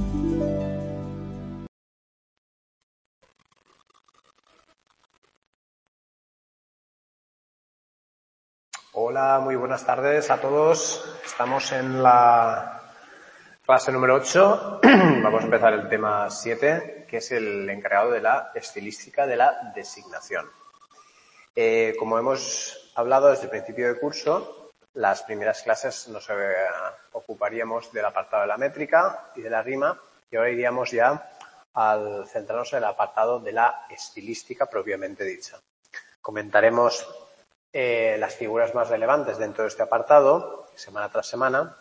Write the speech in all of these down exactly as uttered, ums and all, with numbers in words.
Hola, muy buenas tardes a todos. Estamos en la clase número ocho. Vamos a empezar el tema siete, que es el encargado de la estilística de la designación. Eh, como hemos hablado desde el principio del curso, las primeras clases nos eh, ocuparíamos del apartado de la métrica y de la rima, y ahora iríamos ya al centrarnos en el apartado de la estilística propiamente dicha. Comentaremos Eh, las figuras más relevantes dentro de este apartado, semana tras semana,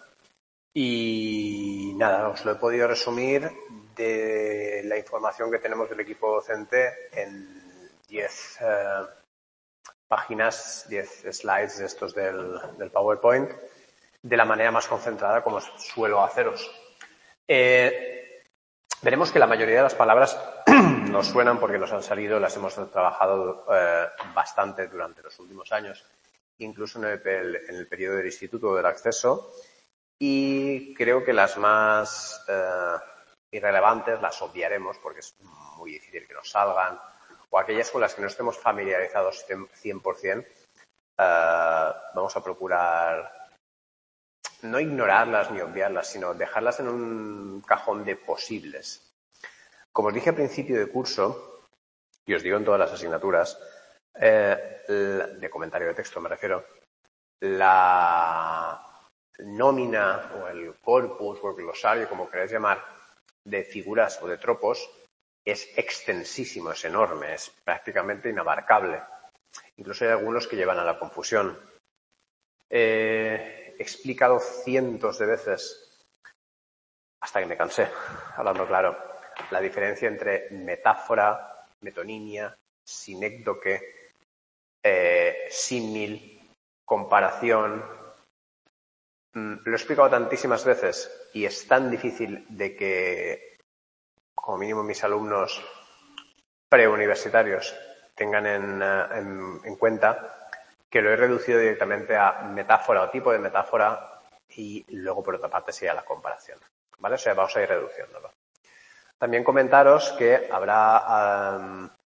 y nada, os lo he podido resumir de la información que tenemos del equipo docente en diez eh, páginas, diez slides de estos del, del PowerPoint, de la manera más concentrada como suelo haceros. Eh, veremos que la mayoría de las palabras nos suenan porque nos han salido, las hemos trabajado eh, bastante durante los últimos años, incluso en el, en el periodo del instituto del acceso, y creo que las más eh, irrelevantes las obviaremos porque es muy difícil que nos salgan, o aquellas con las que no estemos familiarizados cien por cien, eh, vamos a procurar no ignorarlas ni obviarlas, sino dejarlas en un cajón de posibles. Como os dije al principio de curso, y os digo en todas las asignaturas, eh, de comentario de texto me refiero, la nómina o el corpus o el glosario, como queráis llamar, de figuras o de tropos es extensísimo, es enorme, es prácticamente inabarcable. Incluso hay algunos que llevan a la confusión. Eh, he explicado cientos de veces, hasta que me cansé, hablando claro, la diferencia entre metáfora, metonimia, sinécdoque, eh, símil, comparación. Mm, lo he explicado tantísimas veces y es tan difícil de que, como mínimo, mis alumnos preuniversitarios tengan en, en, en cuenta que lo he reducido directamente a metáfora o tipo de metáfora y luego, por otra parte, sería la comparación. ¿Vale? O sea, vamos a ir reduciéndolo. También comentaros que habrá um, uh,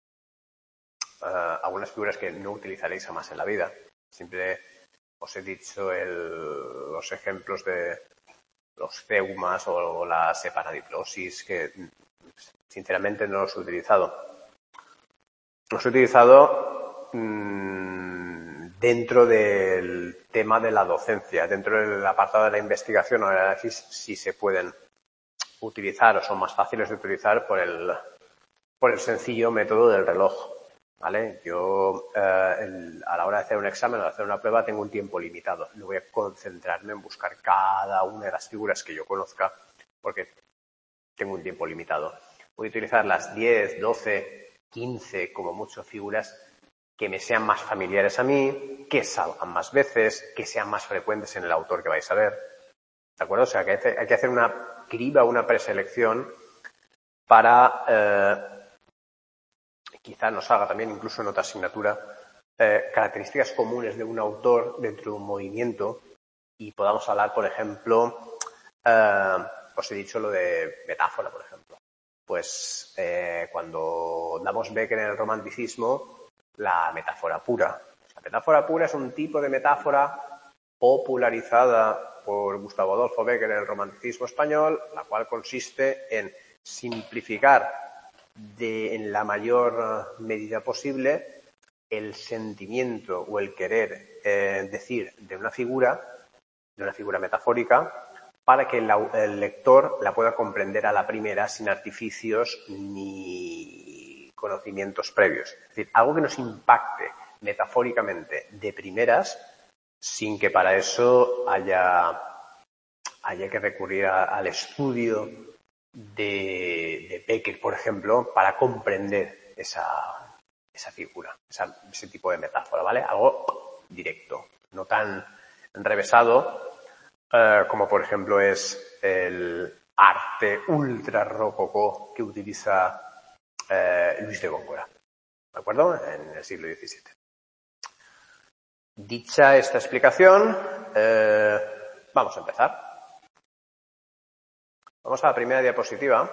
algunas figuras que no utilizaréis jamás en la vida. Siempre os he dicho el, los ejemplos de los zeumas o la separadiplosis, que sinceramente no los he utilizado. Los he utilizado mmm, dentro del tema de la docencia, dentro del apartado de la investigación o el análisis, si se pueden utilizar o son más fáciles de utilizar por el, por el sencillo método del reloj, ¿vale? Yo eh, el, a la hora de hacer un examen o de hacer una prueba tengo un tiempo limitado. No voy a concentrarme en buscar cada una de las figuras que yo conozca porque tengo un tiempo limitado. Voy a utilizar las diez, doce, quince, como mucho, figuras que me sean más familiares a mí, que salgan más veces, que sean más frecuentes en el autor que vais a ver. ¿De acuerdo? O sea, que hay que hacer una criba, una preselección para, eh, quizá nos haga también incluso en otra asignatura, eh, características comunes de un autor dentro de un movimiento y podamos hablar, por ejemplo, eh, os he dicho lo de metáfora, por ejemplo. Pues eh, cuando damos Becker en el romanticismo, la metáfora pura. La metáfora pura es un tipo de metáfora popularizada por Gustavo Adolfo Becker en el romanticismo español, la cual consiste en simplificar de, en la mayor medida posible el sentimiento o el querer eh, decir de una figura, de una figura metafórica, para que el, el lector la pueda comprender a la primera sin artificios ni conocimientos previos. Es decir, algo que nos impacte metafóricamente de primeras, sin que para eso haya, haya que recurrir a, al estudio de, de Becker, por ejemplo, para comprender esa, esa figura, esa, ese tipo de metáfora, ¿vale? Algo directo, no tan enrevesado eh, como, por ejemplo, es el arte ultra rococó que utiliza eh, Luis de Góngora, ¿de acuerdo? En el siglo diecisiete. Dicha esta explicación, eh, vamos a empezar. Vamos a la primera diapositiva.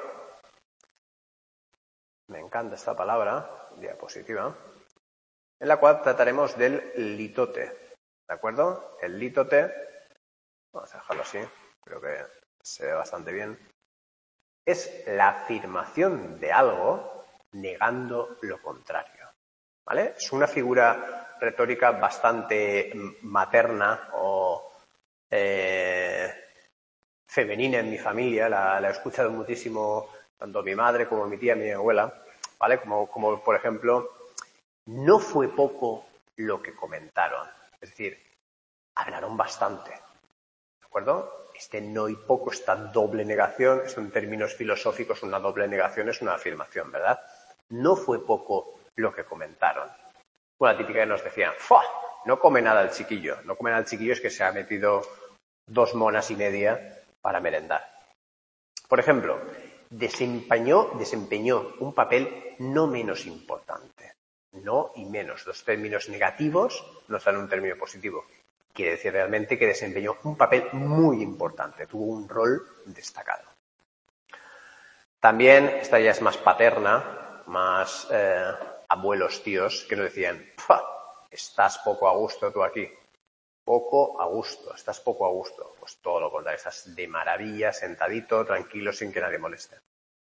Me encanta esta palabra, diapositiva, en la cual trataremos del litote. ¿De acuerdo? El litote, vamos a dejarlo así, creo que se ve bastante bien, es la afirmación de algo negando lo contrario. ¿Vale? Es una figura retórica bastante materna o eh, femenina en mi familia. La, la he escuchado muchísimo tanto mi madre como mi tía, mi abuela. ¿Vale? Como, como por ejemplo, no fue poco lo que comentaron. Es decir, hablaron bastante. ¿De acuerdo? Este no y poco, esta doble negación, es en términos filosóficos una doble negación, es una afirmación, ¿verdad? No fue poco lo que comentaron. Una típica que nos decían, ¡fua! No come nada el chiquillo. No come nada el chiquillo es que se ha metido dos monas y media para merendar. Por ejemplo, desempeñó, desempeñó un papel no menos importante. No y menos. Los términos negativos nos dan un término positivo. Quiere decir realmente que desempeñó un papel muy importante. Tuvo un rol destacado. También, esta ya es más paterna, más eh, abuelos, tíos, que nos decían, estás poco a gusto tú aquí. Poco a gusto, estás poco a gusto. Pues todo lo contrario, estás de maravilla, sentadito, tranquilo, sin que nadie moleste.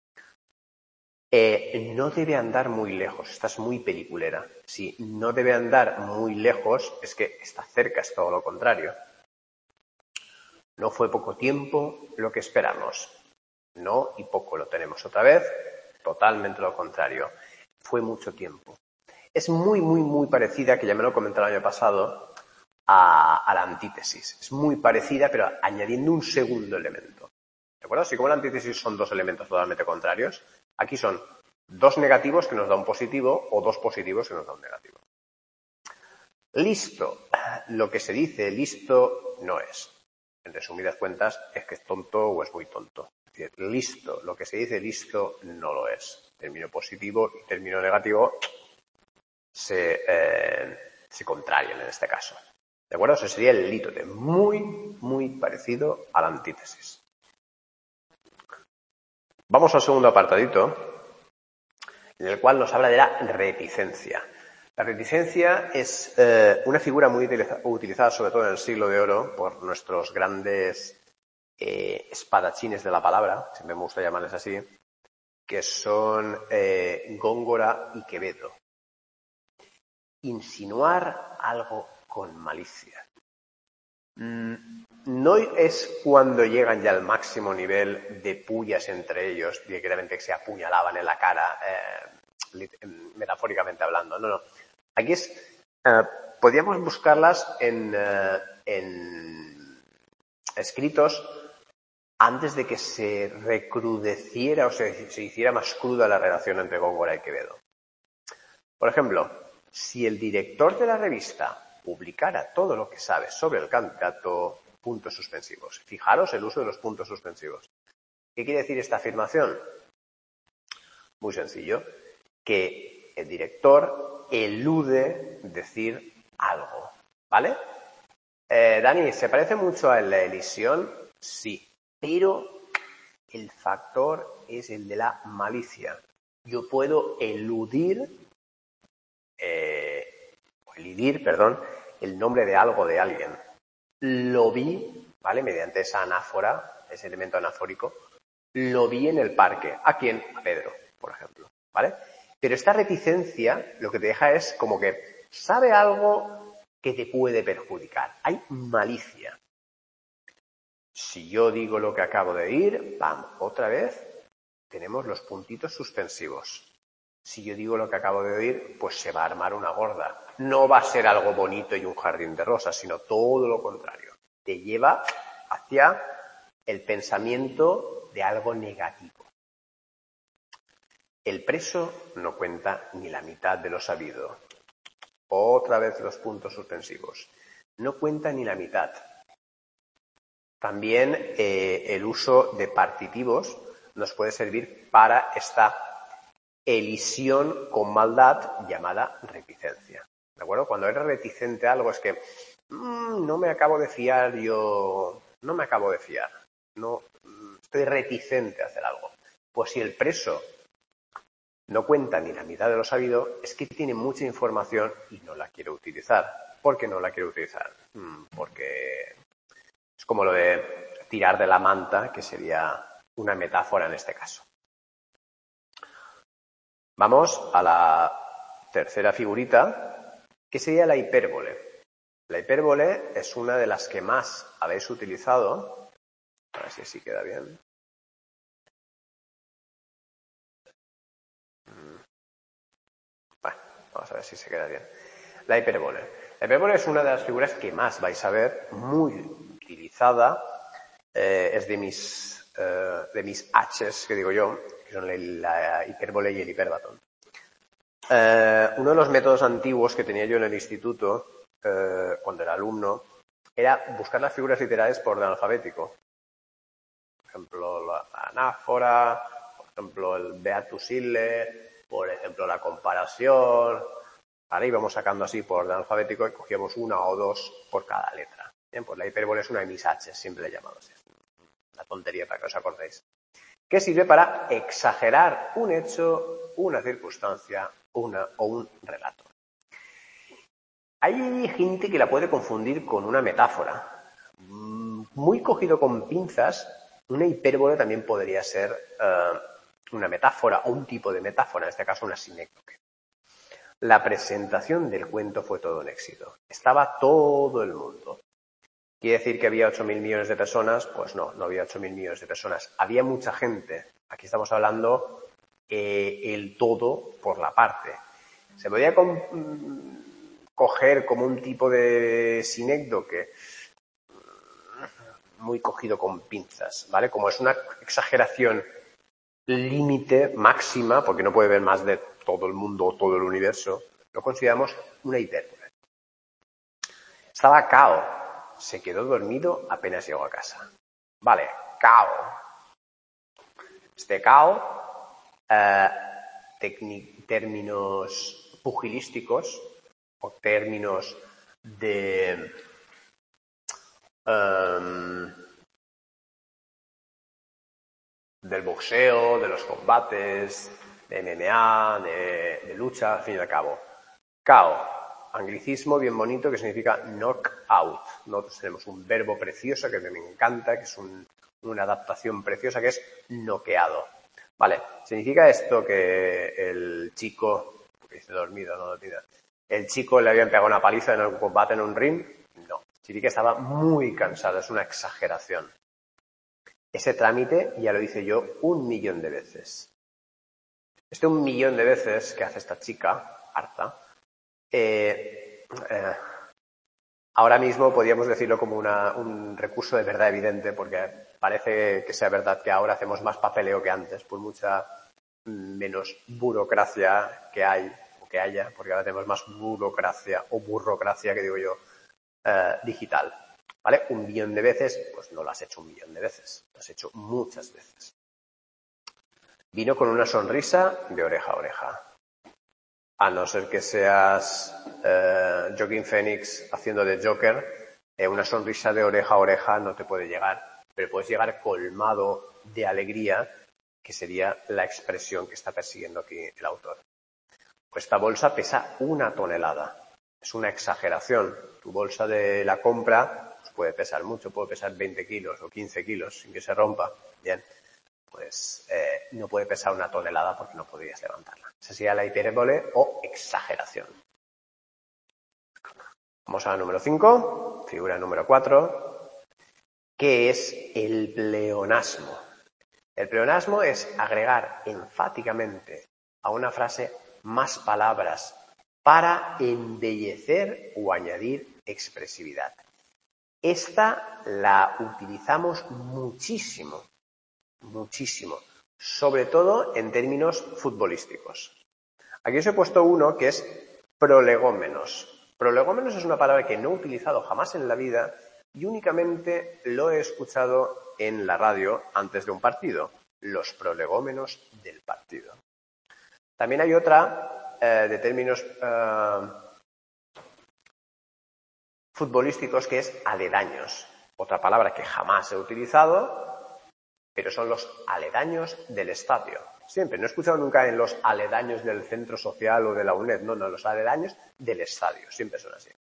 Eh, no debe andar muy lejos, estás muy peliculera. Si no debe andar muy lejos, es que está cerca, es todo lo contrario. No fue poco tiempo lo que esperamos. No y poco lo tenemos otra vez, totalmente lo contrario. Fue mucho tiempo. Es muy, muy, muy parecida, que ya me lo comenté el año pasado, a, a la antítesis. Es muy parecida, pero añadiendo un segundo elemento. ¿De acuerdo? Así como la antítesis son dos elementos totalmente contrarios, aquí son dos negativos que nos da un positivo o dos positivos que nos da un negativo. Listo. Lo que se dice listo no es. En resumidas cuentas, es que es tonto o es muy tonto. Es decir, listo. Lo que se dice listo no lo es. Término positivo y término negativo se, eh, se contrarian en este caso. ¿De acuerdo? Eso sería el lítote. Muy, muy parecido a la antítesis. Vamos al segundo apartadito, en el cual nos habla de la reticencia. La reticencia es eh, una figura muy utiliza, utilizada sobre todo en el siglo de oro por nuestros grandes eh, espadachines de la palabra, siempre me gusta llamarles así, que son eh, Góngora y Quevedo. Insinuar algo con malicia. Mm, no es cuando llegan ya al máximo nivel de pullas entre ellos, directamente que se apuñalaban en la cara, eh, metafóricamente hablando. No, no. Aquí es, eh, podríamos buscarlas en, eh, en escritos antes de que se recrudeciera o se, se hiciera más cruda la relación entre Góngora y Quevedo. Por ejemplo, si el director de la revista publicara todo lo que sabe sobre el candidato, puntos suspensivos. Fijaros el uso de los puntos suspensivos. ¿Qué quiere decir esta afirmación? Muy sencillo. Que el director elude decir algo. ¿Vale? Eh, Dani, ¿se parece mucho a la elisión? Sí. Pero el factor es el de la malicia. Yo puedo eludir, eh, o elidir, perdón, el nombre de algo de alguien. Lo vi, ¿vale? Mediante esa anáfora, ese elemento anafórico, lo vi en el parque. ¿A quién? A Pedro, por ejemplo, ¿vale? Pero esta reticencia lo que te deja es como que sabe algo que te puede perjudicar. Hay malicia. Si yo digo lo que acabo de decir, ¡pam! Otra vez tenemos los puntitos suspensivos. Si yo digo lo que acabo de oír, pues se va a armar una gorda. No va a ser algo bonito y un jardín de rosas, sino todo lo contrario. Te lleva hacia el pensamiento de algo negativo. El preso no cuenta ni la mitad de lo sabido. Otra vez los puntos suspensivos. No cuenta ni la mitad. También eh, el uso de partitivos nos puede servir para esta elisión con maldad llamada reticencia. ¿De acuerdo? Cuando eres reticente a algo es que mmm, no me acabo de fiar yo, no me acabo de fiar. No, estoy reticente a hacer algo. Pues si el preso no cuenta ni la mitad de lo sabido, es que tiene mucha información y no la quiere utilizar. ¿Por qué no la quiere utilizar? Porque es como lo de tirar de la manta, que sería una metáfora en este caso. Vamos a la tercera figurita, que sería la hipérbole. La hipérbole es una de las que más habéis utilizado. A ver si así queda bien. Bueno, vamos a ver si se queda bien. La hipérbole. La hipérbole es una de las figuras que más vais a ver, muy utilizada. Eh, es de mis, eh, de mis H's, que digo yo, que son la, la hipérbole y el hiperbatón. Eh, uno de los métodos antiguos que tenía yo en el instituto, eh, cuando era alumno, era buscar las figuras literales por orden alfabético. Por ejemplo, la anáfora, por ejemplo, el beatus ille, por ejemplo, la comparación. Ahora íbamos sacando así por orden alfabético y cogíamos una o dos por cada letra. Bien, pues la hipérbole es una de mis H's, siempre le he llamado así. Una tontería para que os acordéis. Que sirve para exagerar un hecho, una circunstancia, una o un relato. Hay gente que la puede confundir con una metáfora. Muy cogido con pinzas, una hipérbole también podría ser uh, una metáfora o un tipo de metáfora, en este caso una sinécdoque. La presentación del cuento fue todo un éxito. Estaba todo el mundo. ¿Quiere decir que había ocho mil millones de personas? Pues no, no había ocho mil millones de personas. Había mucha gente. Aquí estamos hablando eh, el todo por la parte. Se podía con, coger como un tipo de sinécdoque muy cogido con pinzas, ¿vale? Como es una exageración límite máxima, porque no puede ver más de todo el mundo o todo el universo, lo consideramos una hipérbole. Estaba cao. Se quedó dormido apenas llegó a casa. Vale, cao. Este cao, eh, términos pugilísticos o términos de um, del boxeo, de los combates, de M M A, de, de lucha, al fin y al cabo. Cao. Anglicismo bien bonito que significa knock out. Nosotros tenemos un verbo precioso que me encanta, que es un, una adaptación preciosa, que es noqueado. Vale, ¿significa esto que el chico, porque dice dormido, no dormido, el chico le habían pegado una paliza en algún combate en un ring? No, significa que estaba muy cansado, es una exageración. Ese trámite ya lo hice yo un millón de veces. Este un millón de veces que hace esta chica, harta, Eh, eh, ahora mismo podríamos decirlo como una, un recurso de verdad evidente, porque parece que sea verdad que ahora hacemos más papeleo que antes, por mucha menos burocracia que hay o que haya, porque ahora tenemos más burocracia o burrocracia, que digo yo, eh, digital. ¿Vale? Un millón de veces, pues no lo has hecho un millón de veces, lo has hecho muchas veces. Vino con una sonrisa de oreja a oreja. A no ser que seas eh, Joaquin Phoenix haciendo de Joker, eh, una sonrisa de oreja a oreja no te puede llegar, pero puedes llegar colmado de alegría, que sería la expresión que está persiguiendo aquí el autor. Pues esta bolsa pesa una tonelada. Es una exageración. Tu bolsa de la compra pues puede pesar mucho, puede pesar veinte kilos o quince kilos sin que se rompa. Bien. Pues eh, no puede pesar una tonelada porque no podrías levantarla. Esa sería la hipérbole o exageración. Vamos a la número cinco, figura número cuatro, que es el pleonasmo. El pleonasmo es agregar enfáticamente a una frase más palabras para embellecer o añadir expresividad. Esta la utilizamos muchísimo. Muchísimo, sobre todo en términos futbolísticos. Aquí os he puesto uno que es prolegómenos. Prolegómenos es una palabra que no he utilizado jamás en la vida y únicamente lo he escuchado en la radio antes de un partido. Los prolegómenos del partido. También hay otra eh, de términos eh, futbolísticos que es aledaños. Otra palabra que jamás he utilizado pero son los aledaños del estadio. Siempre, no he escuchado nunca en los aledaños del centro social o de la UNED, no, no, los aledaños del estadio, siempre son así.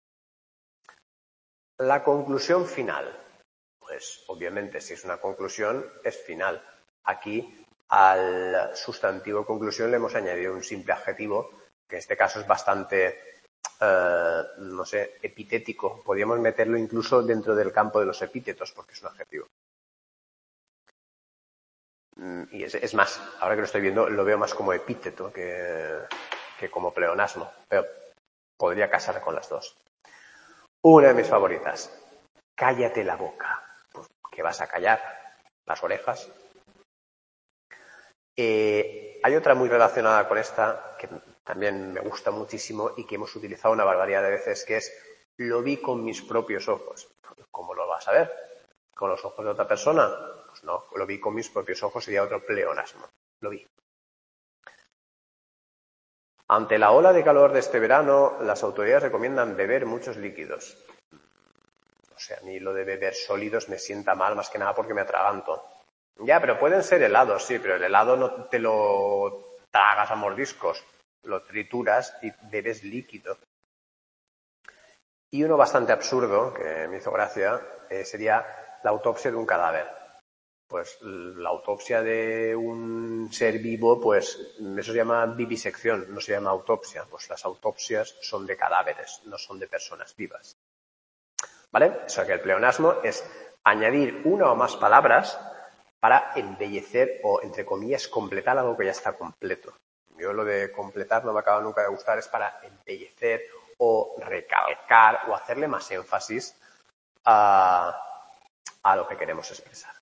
La conclusión final, pues obviamente si es una conclusión es final. Aquí al sustantivo conclusión le hemos añadido un simple adjetivo, que en este caso es bastante, eh, no sé, epitético. Podríamos meterlo incluso dentro del campo de los epítetos, porque es un adjetivo. Y es, es más, ahora que lo estoy viendo, lo veo más como epíteto que, que como pleonasmo, pero podría casar con las dos. Una de mis favoritas, cállate la boca. Pues, ¿qué vas a callar? Las orejas. Eh, hay otra muy relacionada con esta, que también me gusta muchísimo y que hemos utilizado una barbaridad de veces, que es lo vi con mis propios ojos. ¿Cómo lo vas a ver? ¿Con los ojos de otra persona? Pues no, lo vi con mis propios ojos, sería otro pleonasmo. Lo vi. Ante la ola de calor de este verano, las autoridades recomiendan beber muchos líquidos. O sea, a mí lo de beber sólidos me sienta mal, más que nada porque me atraganto. Ya, pero pueden ser helados, sí, pero el helado no te lo tragas a mordiscos, lo trituras y bebes líquido. Y uno bastante absurdo, que me hizo gracia, eh, sería la autopsia de un cadáver. Pues la autopsia de un ser vivo, pues eso se llama vivisección, no se llama autopsia. Pues las autopsias son de cadáveres, no son de personas vivas. ¿Vale? Eso que el pleonasmo es añadir una o más palabras para embellecer o, entre comillas, completar algo que ya está completo. Yo lo de completar no me acaba nunca de gustar, es para embellecer o recalcar o hacerle más énfasis a, a lo que queremos expresar.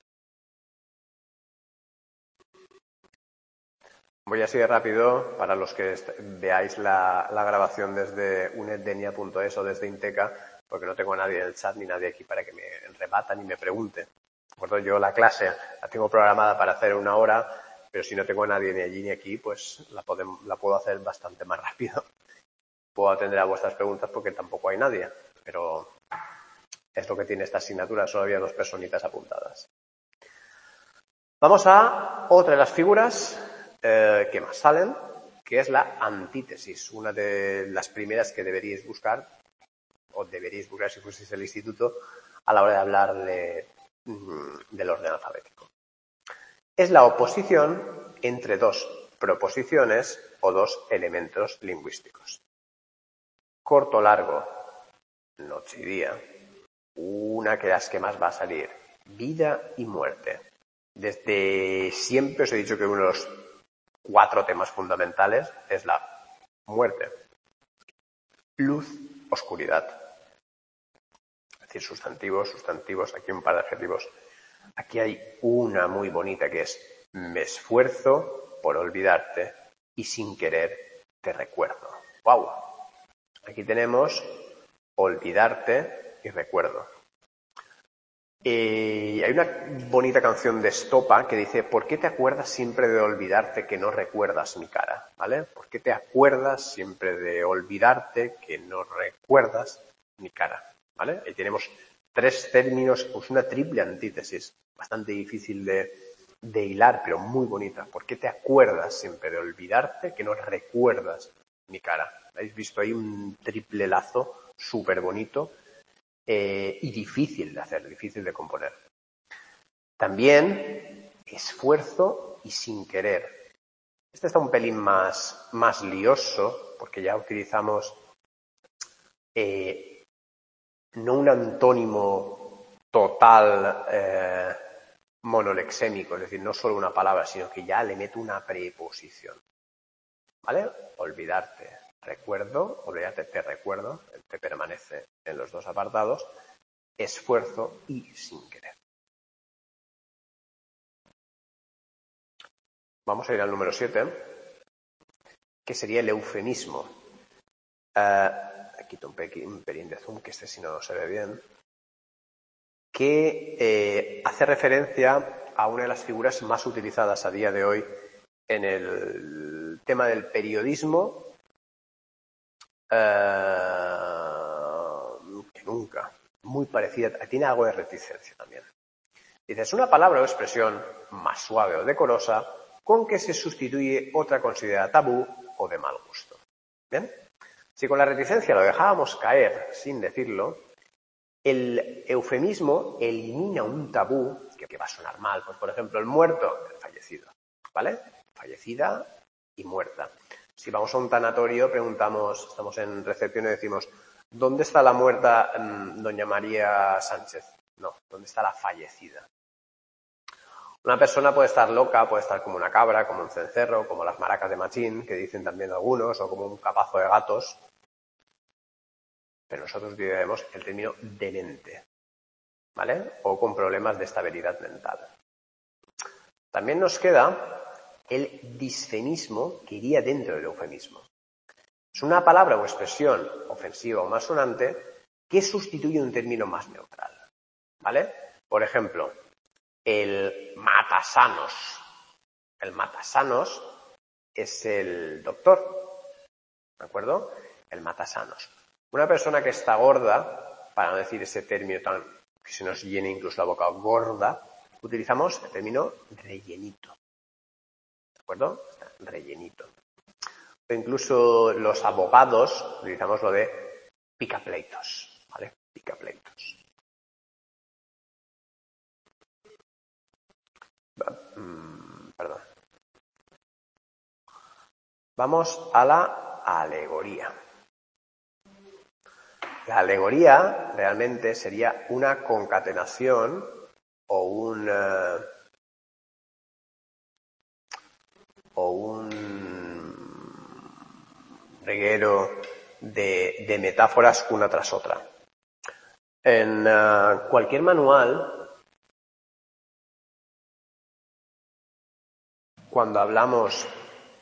Voy así de rápido para los que veáis la, la grabación desde uneddenia punto es o desde Inteca, porque no tengo a nadie en el chat ni nadie aquí para que me rebata ni me pregunte. ¿De acuerdo? Yo la clase la tengo programada para hacer una hora, pero si no tengo a nadie ni allí ni aquí, pues la, podemos, la puedo hacer bastante más rápido. Puedo atender a vuestras preguntas porque tampoco hay nadie, pero es lo que tiene esta asignatura, solo había dos personitas apuntadas. Vamos a otra de las figuras eh, que más salen, que es la antítesis, una de las primeras que deberíais buscar, o deberíais buscar si fueseis el instituto, a la hora de hablar de, del orden alfabético. Es la oposición entre dos proposiciones o dos elementos lingüísticos. Corto, largo, noche y día. Una de las que más va a salir, vida y muerte. Desde siempre os he dicho que uno de los cuatro temas fundamentales es la muerte. Luz, oscuridad. Es decir, sustantivos, sustantivos, aquí un par de adjetivos. Aquí hay una muy bonita que es me esfuerzo por olvidarte y sin querer te recuerdo. ¡Wow! Aquí tenemos olvidarte y recuerdo. Eh, hay una bonita canción de Estopa que dice ¿por qué te acuerdas siempre de olvidarte que no recuerdas mi cara? ¿Vale? ¿Por qué te acuerdas siempre de olvidarte que no recuerdas mi cara? ¿Vale? Ahí tenemos tres términos, pues una triple antítesis, bastante difícil de, de hilar, pero muy bonita. ¿Por qué te acuerdas siempre de olvidarte que no recuerdas mi cara? ¿Habéis visto ahí un triple lazo súper bonito? Eh, y difícil de hacer, difícil de componer. También esfuerzo y sin querer. Este está un pelín más, más lioso porque ya utilizamos eh, no un antónimo total eh, monolexémico, es decir, no solo una palabra, sino que ya le meto una preposición. ¿Vale? Olvidarte. Recuerdo, olvidarte, te recuerdo, te permanece en los dos apartados, esfuerzo y sin querer. Vamos a ir al número siete, que sería el eufemismo. Uh, quito un, un pelín de zoom, que este si no se ve bien. Que eh, hace referencia a una de las figuras más utilizadas a día de hoy en el tema del periodismo, Uh, que nunca, muy parecida, tiene algo de reticencia también. Dice, es una palabra o expresión más suave o decorosa con que se sustituye otra considerada tabú o de mal gusto. ¿Bien? Si con la reticencia lo dejábamos caer sin decirlo, el eufemismo elimina un tabú que va a sonar mal. Pues, por ejemplo, el muerto, el fallecido. ¿Vale? Fallecida y muerta. Si vamos a un tanatorio, preguntamos, estamos en recepción y decimos, ¿dónde está la muerta mmm, doña María Sánchez? No, ¿dónde está la fallecida? Una persona puede estar loca, puede estar como una cabra, como un cencerro, como las maracas de Machín, que dicen también algunos, o como un capazo de gatos. Pero nosotros utilizaremos el término demente, ¿vale? O con problemas de estabilidad mental. También nos queda el disfemismo que iría dentro del eufemismo. Es una palabra o expresión ofensiva o malsonante que sustituye un término más neutral, ¿vale? Por ejemplo, el matasanos. El matasanos es el doctor, ¿de acuerdo? El matasanos. Una persona que está gorda, para no decir ese término tan que se nos llene incluso la boca, gorda, utilizamos el término rellenito. ¿De acuerdo? Rellenito. O incluso los abogados utilizamos lo de picapleitos, ¿vale? Picapleitos. Perdón. Vamos a la alegoría. La alegoría realmente sería una concatenación o un uh, o un reguero de, de metáforas una tras otra. En uh, cualquier manual, cuando hablamos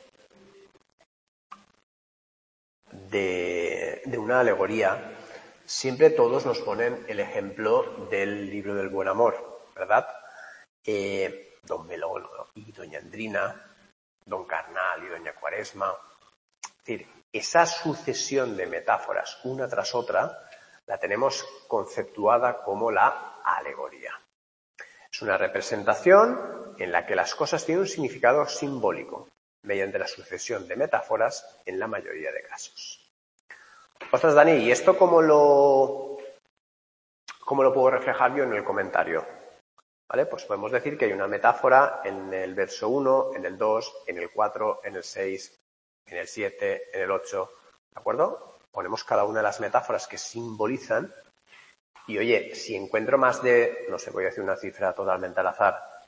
de, de una alegoría, siempre todos nos ponen el ejemplo del libro del buen amor, ¿verdad? Eh, don Melón y doña Andrina, don Carnal y doña Cuaresma. Es decir, esa sucesión de metáforas una tras otra la tenemos conceptuada como la alegoría. Es una representación en la que las cosas tienen un significado simbólico mediante la sucesión de metáforas en la mayoría de casos. Ostras, Dani, ¿y esto cómo lo, cómo lo puedo reflejar yo en el comentario? ¿Vale? Pues podemos decir que hay una metáfora en el verso uno, en el dos, en el cuatro, en el seis, en el siete, en el ocho, ¿de acuerdo? Ponemos cada una de las metáforas que simbolizan y, oye, si encuentro más de, no sé, voy a decir una cifra totalmente al azar,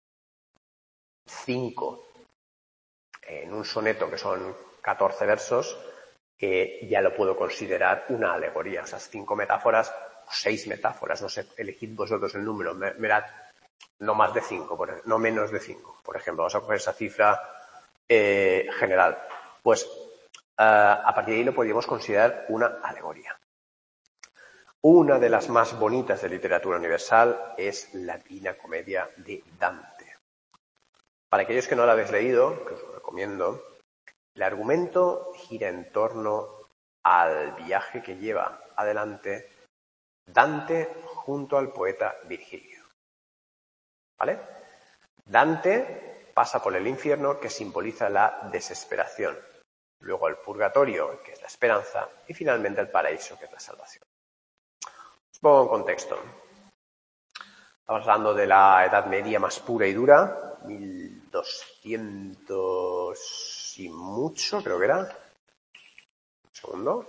cinco en un soneto que son catorce versos, que ya lo puedo considerar una alegoría. O sea, cinco metáforas o seis metáforas, no sé, elegid vosotros el número, mirad, no más de cinco, por, no menos de cinco, por ejemplo. Vamos a coger esa cifra eh, general. Pues uh, a partir de ahí lo podríamos considerar una alegoría. Una de las más bonitas de literatura universal es la Divina Comedia de Dante. Para aquellos que no la habéis leído, que os lo recomiendo, el argumento gira en torno al viaje que lleva adelante Dante junto al poeta Virgilio. ¿Vale? Dante pasa por el infierno, que simboliza la desesperación, luego el purgatorio, que es la esperanza, y finalmente el paraíso, que es la salvación. Os pongo en contexto. Estamos hablando de la Edad Media más pura y dura, mil doscientos y mucho, creo que era. Un segundo.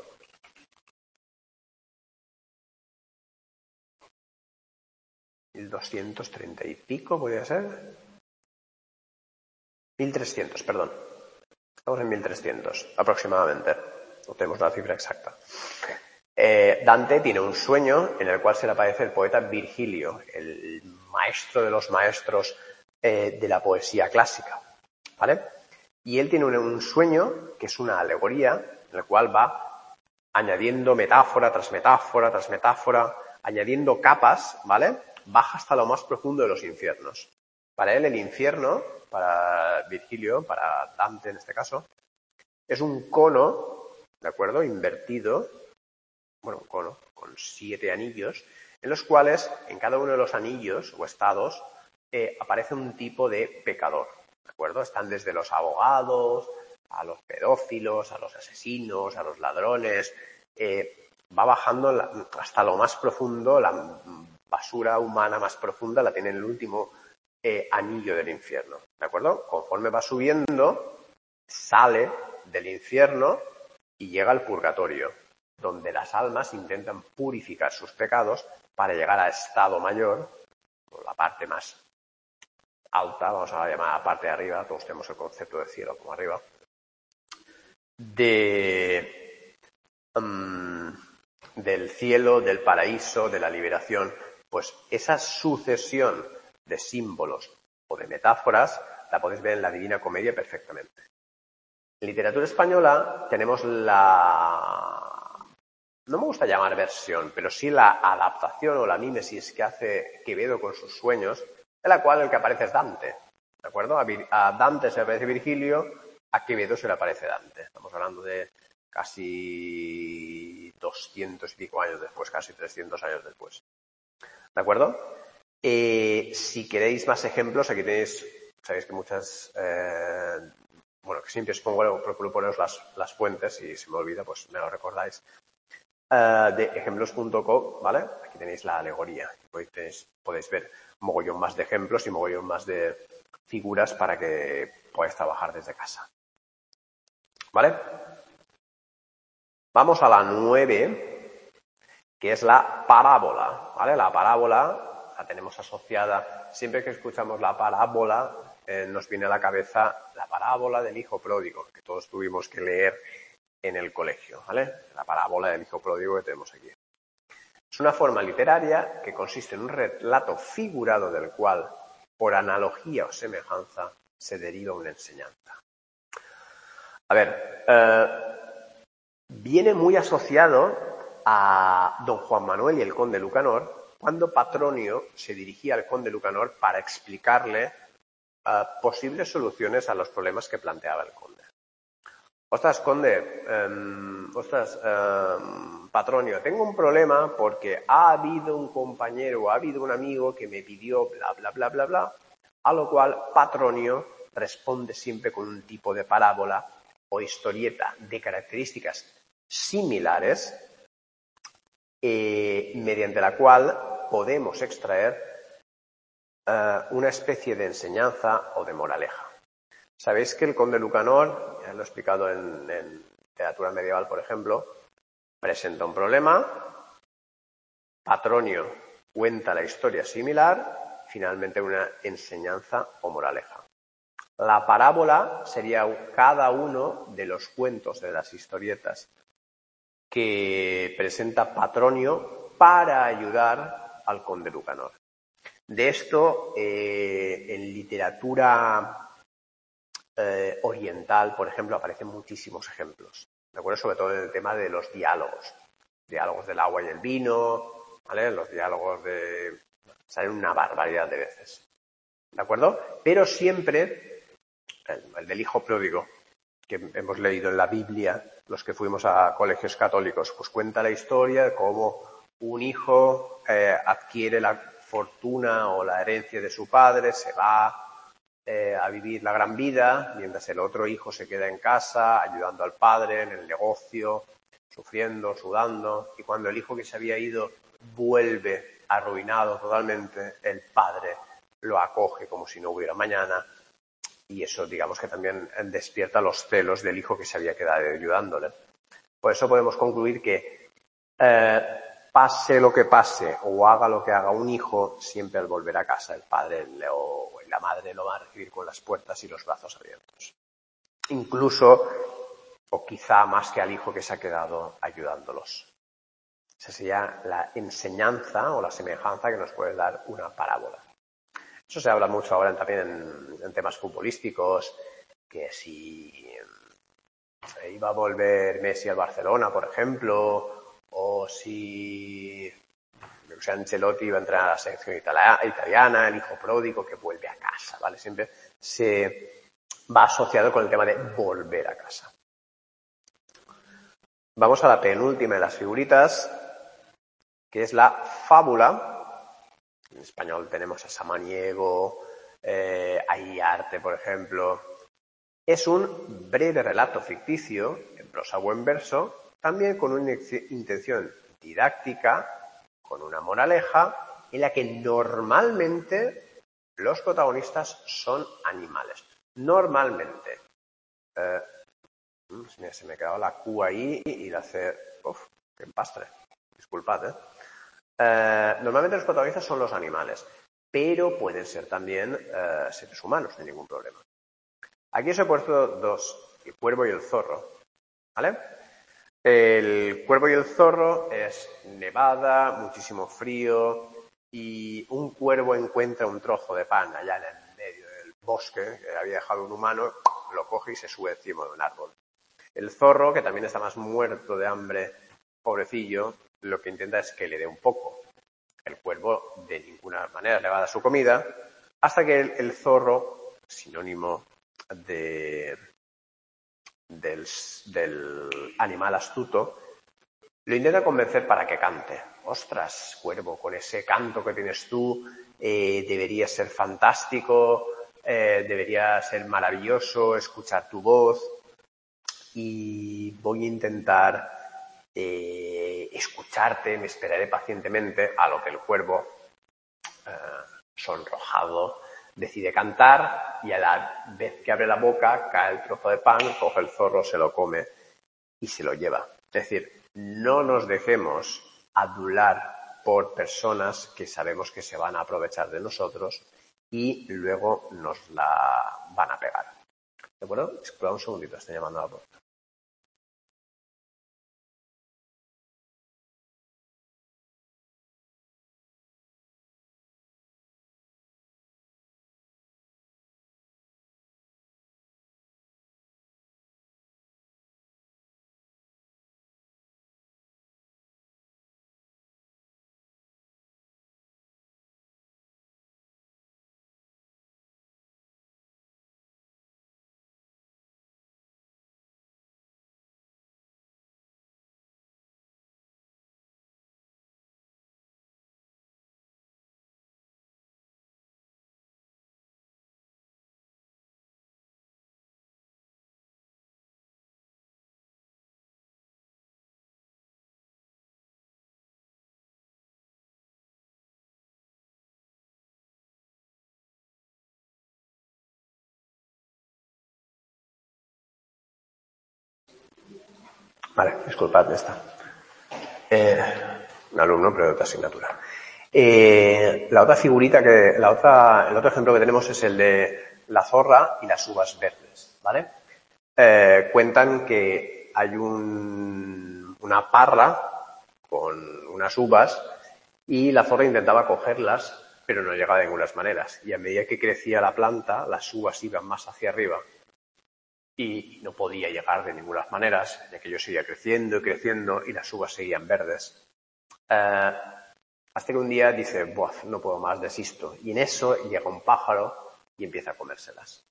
mil doscientos treinta y pico, podría ser. mil trescientos, perdón. Estamos en mil trescientos, aproximadamente. No tenemos la cifra exacta. Eh, Dante tiene un sueño en el cual se le aparece el poeta Virgilio, el maestro de los maestros eh, de la poesía clásica, ¿vale? Y él tiene un, un sueño que es una alegoría en el cual va añadiendo metáfora tras metáfora tras metáfora, añadiendo capas, ¿vale? Baja hasta lo más profundo de los infiernos. Para él el infierno, para Virgilio, para Dante en este caso, es un cono, ¿de acuerdo? Invertido, bueno, un cono con siete anillos, en los cuales en cada uno de los anillos o estados eh, aparece un tipo de pecador, ¿de acuerdo? Están desde los abogados, a los pedófilos, a los asesinos, a los ladrones, eh, va bajando la, hasta lo más profundo, la basura humana más profunda la tiene en el último eh, anillo del infierno, ¿de acuerdo? Conforme va subiendo, sale del infierno y llega al purgatorio, donde las almas intentan purificar sus pecados para llegar al estado mayor, o la parte más alta, vamos a llamar la parte de arriba, todos tenemos el concepto de cielo como arriba, de, um, del cielo, del paraíso, de la liberación. Pues esa sucesión de símbolos o de metáforas la podéis ver en la Divina Comedia perfectamente. En literatura española tenemos la, no me gusta llamar versión, pero sí la adaptación o la mímesis que hace Quevedo con sus sueños, en la cual el que aparece es Dante, ¿de acuerdo? A, Vir, a Dante se le aparece Virgilio, a Quevedo se le aparece Dante. Estamos hablando de casi doscientos y pico años después, casi trescientos años después. ¿De acuerdo? Eh, si queréis más ejemplos, aquí tenéis, sabéis que muchas... Eh, bueno, que siempre os pongo, procuro poneros las, las fuentes, y si me olvida, pues me lo recordáis, uh, de ejemplos punto com, ¿vale? Aquí tenéis la alegoría. Podéis, podéis ver mogollón más de ejemplos y mogollón más de figuras para que podáis trabajar desde casa. ¿Vale? Vamos a la nueve, que es la parábola, ¿vale? La parábola la tenemos asociada, siempre que escuchamos la parábola, Eh, nos viene a la cabeza la parábola del hijo pródigo, que todos tuvimos que leer en el colegio, ¿vale? La parábola del hijo pródigo que tenemos aquí. Es una forma literaria que consiste en un relato figurado del cual, por analogía o semejanza, se deriva una enseñanza. A ver, eh, viene muy asociado a don Juan Manuel y el conde Lucanor, cuando Patronio se dirigía al conde Lucanor para explicarle Uh, posibles soluciones a los problemas que planteaba el conde. Ostras, conde, um, ostras, um, Patronio, tengo un problema porque ha habido un compañero o ha habido un amigo que me pidió bla, bla, bla, bla, bla, a lo cual Patronio responde siempre con un tipo de parábola o historieta de características similares, eh, mediante la cual podemos extraer Uh, una especie de enseñanza o de moraleja. Sabéis que el conde Lucanor, ya lo he explicado en, en literatura medieval, por ejemplo, presenta un problema, Patronio cuenta la historia similar, finalmente una enseñanza o moraleja. La parábola sería cada uno de los cuentos de las historietas que presenta Patronio para ayudar al conde Lucanor. De esto, eh, en literatura eh, oriental, por ejemplo, aparecen muchísimos ejemplos, ¿de acuerdo? Sobre todo en el tema de los diálogos, diálogos del agua y el vino, ¿vale? Los diálogos de... salen una barbaridad de veces, ¿de acuerdo? Pero siempre, el, el del hijo pródigo, que hemos leído en la Biblia, los que fuimos a colegios católicos, pues cuenta la historia de cómo un hijo eh, adquiere la fortuna o la herencia de su padre, se va eh, a vivir la gran vida, mientras el otro hijo se queda en casa ayudando al padre en el negocio, sufriendo, sudando, y cuando el hijo que se había ido vuelve arruinado totalmente, el padre lo acoge como si no hubiera mañana, y eso digamos que también despierta los celos del hijo que se había quedado ayudándole. Por eso podemos concluir que eh, pase lo que pase o haga lo que haga un hijo, siempre al volver a casa el padre o la madre lo va a recibir con las puertas y los brazos abiertos. Incluso, o quizá más que al hijo que se ha quedado ayudándolos. Esa sería la enseñanza o la semejanza que nos puede dar una parábola. Eso se habla mucho ahora también en, en temas futbolísticos, que si iba a volver Messi al Barcelona, por ejemplo, o si o sea, Ancelotti iba a entrar a la selección italiana, el hijo pródigo que vuelve a casa, ¿vale? Siempre se va asociado con el tema de volver a casa. Vamos a la penúltima de las figuritas, que es la fábula. En español tenemos a Samaniego, eh, hay arte, por ejemplo. Es un breve relato ficticio, en prosa o en verso, también con una intención didáctica, con una moraleja, en la que normalmente los protagonistas son animales. Normalmente. Eh, se me quedaba la Q ahí y la C. Uf, qué empastre. Disculpad, ¿eh? Eh, normalmente los protagonistas son los animales, pero pueden ser también eh, seres humanos, no hay ningún problema. Aquí os he puesto dos, el cuervo y el zorro, ¿vale? El cuervo y el zorro es nevada, muchísimo frío y un cuervo encuentra un trozo de pan allá en el medio del bosque que había dejado un humano, lo coge y se sube encima de un árbol. El zorro, que también está más muerto de hambre, pobrecillo, lo que intenta es que le dé un poco. El cuervo de ninguna manera le va a dar su comida, hasta que el, el zorro, sinónimo de, del, del animal astuto, lo intenta convencer para que cante. Ostras, cuervo, con ese canto que tienes tú, eh, debería ser fantástico, eh, debería ser maravilloso escuchar tu voz y voy a intentar eh, escucharte, me esperaré pacientemente, a lo que el cuervo, eh, sonrojado, decide cantar y a la vez que abre la boca cae el trozo de pan, coge el zorro, se lo come y se lo lleva. Es decir, no nos dejemos adular por personas que sabemos que se van a aprovechar de nosotros y luego nos la van a pegar. ¿De acuerdo? Espera un segundito, estoy llamando a la puerta. Vale, disculpadme esta. Eh, un alumno, pero de otra asignatura. Eh, la otra figurita que, la otra, el otro ejemplo que tenemos es el de la zorra y las uvas verdes, ¿vale? Eh, cuentan que hay un, una parra con unas uvas y la zorra intentaba cogerlas, pero no llegaba de ninguna manera. Y a medida que crecía la planta, las uvas iban más hacia arriba y no podía llegar de ninguna manera, ya que yo seguía creciendo y creciendo y las uvas seguían verdes. Eh, hasta que un día dice, buah, no puedo más, desisto. Y en eso llega un pájaro y empieza a comérselas.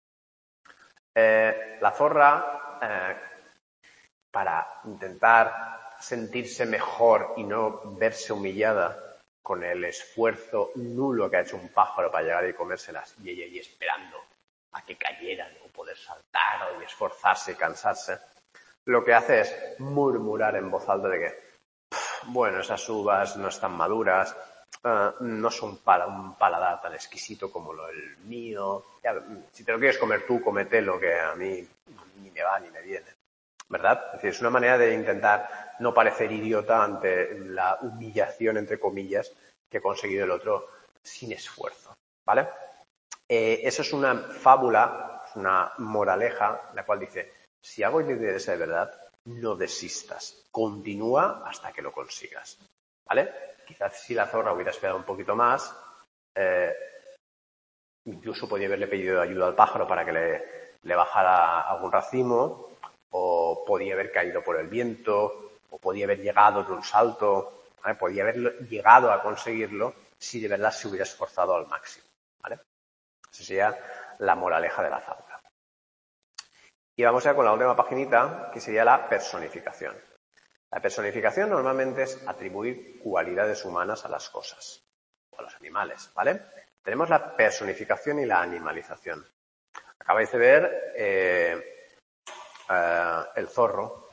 Eh, la zorra, eh, para intentar sentirse mejor y no verse humillada con el esfuerzo nulo que ha hecho un pájaro para llegar y comérselas, y ella ahí esperando a que cayeran o poder saltar o esforzarse y cansarse, lo que hace es murmurar en voz alta de que, bueno, esas uvas no están maduras, uh, no son para un paladar tan exquisito como lo el mío. Ya, si te lo quieres comer tú, cómetelo, que a mí ni me va ni me viene. ¿Verdad? Es decir, es una manera de intentar no parecer idiota ante la humillación, entre comillas, que ha conseguido el otro sin esfuerzo. ¿Vale? Eh, eso es una fábula, una moraleja, la cual dice, si algo te interesa de verdad, no desistas, continúa hasta que lo consigas, ¿vale? Quizás si la zorra hubiera esperado un poquito más, eh, incluso podía haberle pedido ayuda al pájaro para que le, le bajara algún racimo, o podía haber caído por el viento, o podía haber llegado de un salto, ¿vale? Podía haber llegado a conseguirlo si de verdad se hubiera esforzado al máximo, ¿vale? Esa sería la moraleja de la fábula. Y vamos a ir con la última paginita, que sería la personificación. La personificación normalmente es atribuir cualidades humanas a las cosas o a los animales, ¿vale? Tenemos la personificación y la animalización. Acabáis de ver eh, eh, el zorro,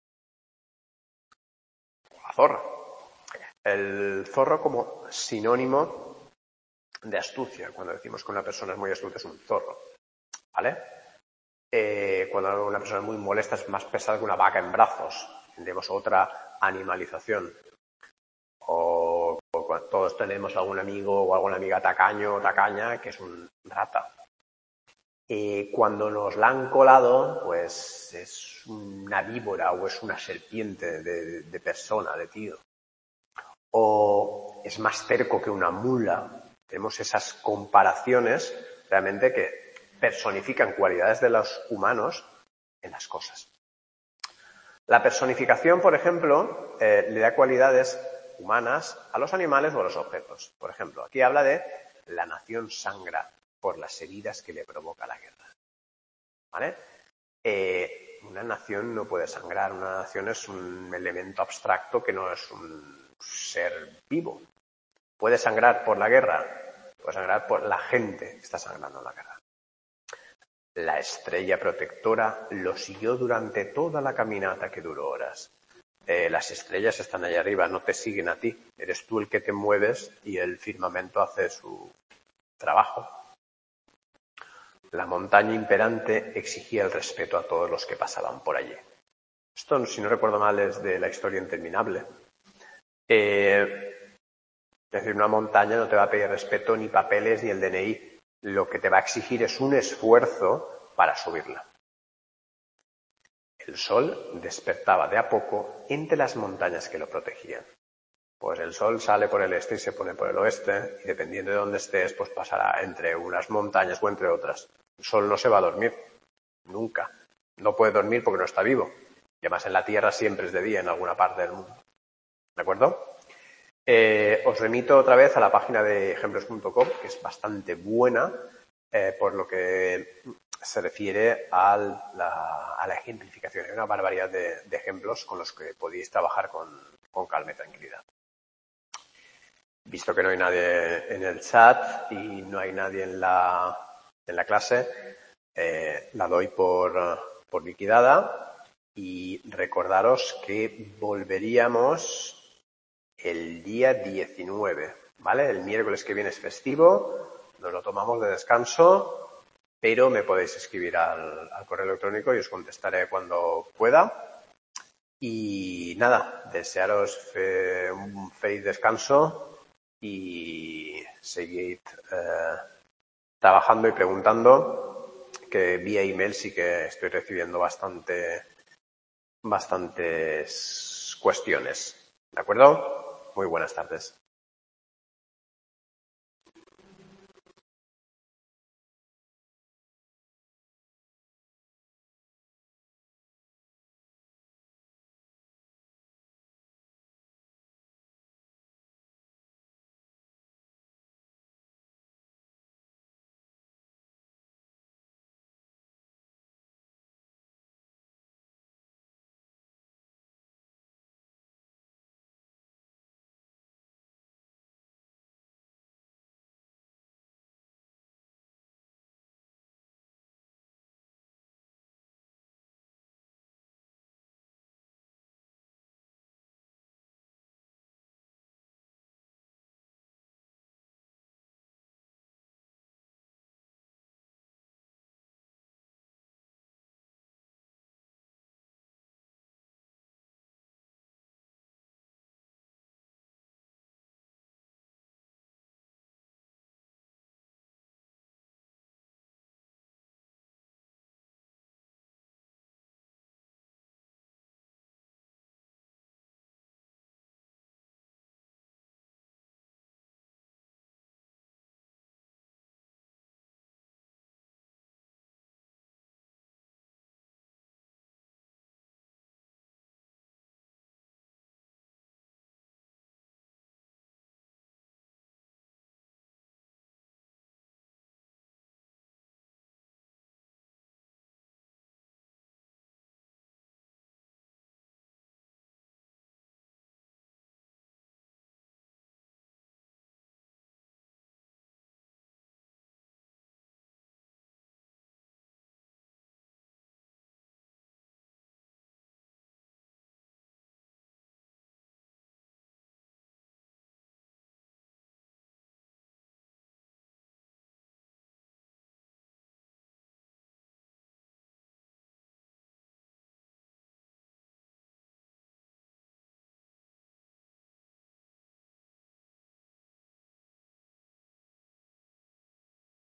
la zorra. El zorro como sinónimo de astucia. Cuando decimos que una persona es muy astuta es un zorro, ¿vale? Eh, cuando una persona es muy molesta es más pesada que una vaca en brazos. Tendremos otra animalización. O, o cuando todos tenemos algún amigo o alguna amiga tacaño o tacaña que es un rata. Eh, cuando nos la han colado, pues es una víbora o es una serpiente de, de, de persona, de tío. O es más terco que una mula. Tenemos esas comparaciones realmente que personifican cualidades de los humanos en las cosas. La personificación, por ejemplo, eh, le da cualidades humanas a los animales o a los objetos. Por ejemplo, aquí habla de la nación sangra por las heridas que le provoca la guerra. ¿Vale? Eh, una nación no puede sangrar. Una nación es un elemento abstracto que no es un ser vivo. ¿Puede sangrar por la guerra? Puede sangrar por la gente que está sangrando en la guerra. La estrella protectora lo siguió durante toda la caminata que duró horas. Eh, las estrellas están allá arriba, no te siguen a ti. Eres tú el que te mueves y el firmamento hace su trabajo. La montaña imperante exigía el respeto a todos los que pasaban por allí. Esto, si no recuerdo mal, es de La historia interminable. Eh, es decir, una montaña no te va a pedir respeto ni papeles ni el D N I. Lo que te va a exigir es un esfuerzo para subirla. El sol despertaba de a poco entre las montañas que lo protegían. Pues el sol sale por el este y se pone por el oeste, y dependiendo de dónde estés, pues pasará entre unas montañas o entre otras. El sol no se va a dormir, nunca. No puede dormir porque no está vivo. Y además en la Tierra siempre es de día en alguna parte del mundo. ¿De acuerdo? Eh, os remito otra vez a la página de ejemplos punto com, que es bastante buena, eh, por lo que se refiere a la, a la ejemplificación. Hay una barbaridad de, de ejemplos con los que podéis trabajar con, con calma y tranquilidad. Visto que no hay nadie en el chat y no hay nadie en la, en la clase, eh, la doy por, por liquidada y recordaros que volveríamos el día diecinueve, ¿vale? El miércoles que viene es festivo, nos lo tomamos de descanso, pero me podéis escribir al, al correo electrónico y os contestaré cuando pueda. Y nada, desearos fe, un feliz descanso y seguid eh, trabajando y preguntando, que vía email sí que estoy recibiendo bastante, bastantes cuestiones. ¿De acuerdo? Muy buenas tardes.